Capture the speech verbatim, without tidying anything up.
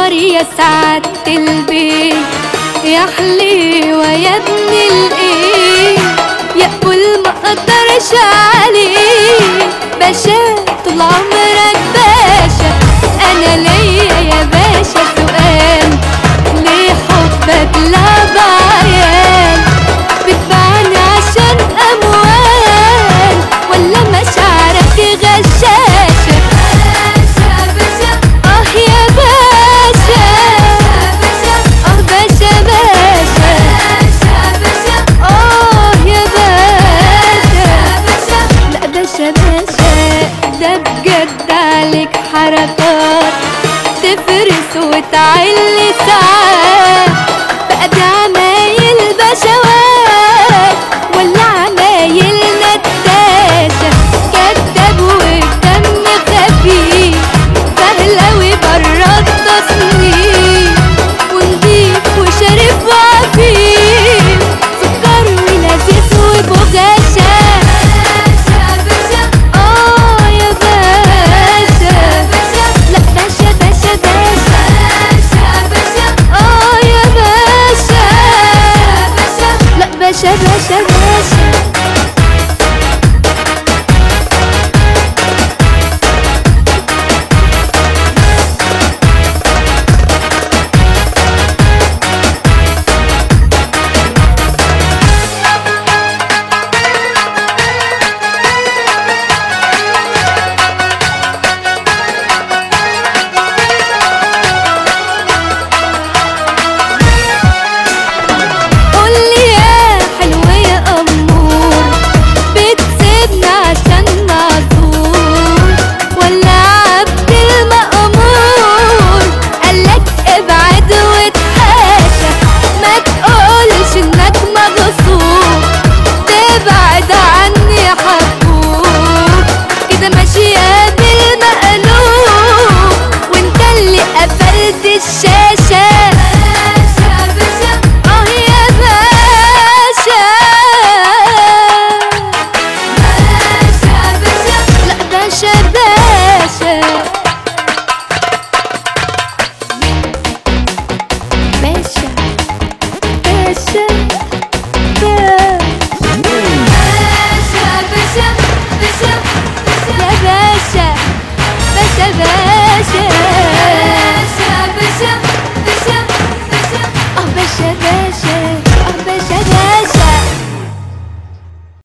قمر يا سعادة البيت، يا حليوة يا ابن الايه، يا قول ما اقدرش عليه. باشا طول عمرك باشا، انا ليا يا باشا سؤال، ليه حبك لعب عيال؟ بتبعني عشان اموال ولا مشاعرك غشاشة؟ باشا باشا اه يا باشا، اه باشا باشا باشا اه يا باشا. لا باشا باشا ده بجد عليك حركات تفرس وتعلي ساعات، بقى دي عمايل باشا